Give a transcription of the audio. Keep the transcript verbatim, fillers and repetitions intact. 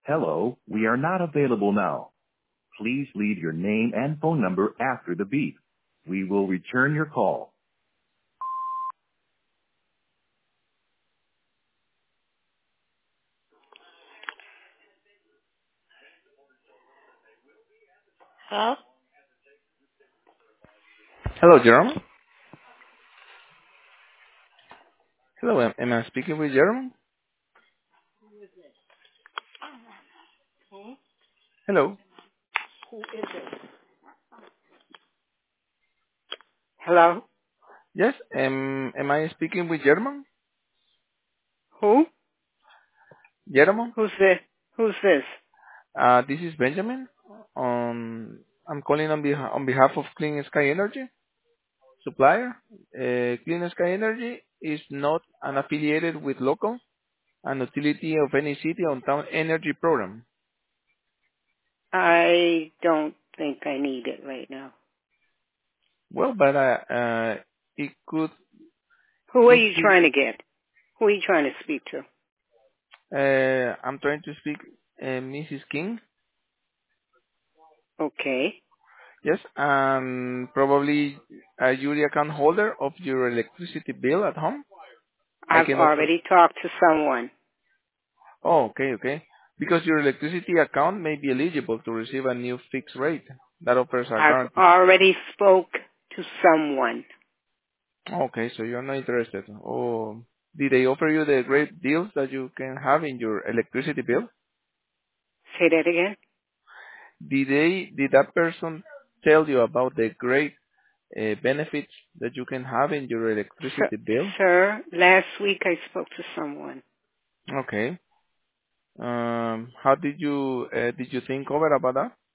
Hello, we are not available now. Please leave your name and phone number after the beep. We will return your call. Hello? Hello, Jerome. Hello, am, am I speaking with Jerome? Hmm? Hello. Who is it? Hello? Yes, am, am I speaking with Jerome? Who? Jerome? Who's this? Who's this? Uh, this is Benjamin. Um, I'm calling on, beha- on behalf of Clean Sky Energy supplier. Uh, Clean Sky Energy is not an affiliated with local and utility of any city or town energy program. I don't think I need it right now. Well, but uh, uh, it could Who are could you be. trying to get? Who are you trying to speak to? Uh, I'm trying to speak, uh, Missus King. Okay. Yes, and probably are you the account holder of your electricity bill at home? I I've can offer. already talked to someone. Oh, okay, okay. Because your electricity account may be eligible to receive a new fixed rate that offers a I've guarantee. already spoke to someone. Okay, so you're not interested. Oh, did they offer you the great deals that you can have in your electricity bill? Say that again? Did they, did that person tell you about the great uh, benefits that you can have in your Sir, electricity bill? sir, last week I spoke to someone. Okay. Um, how did you uh, did you think over about that?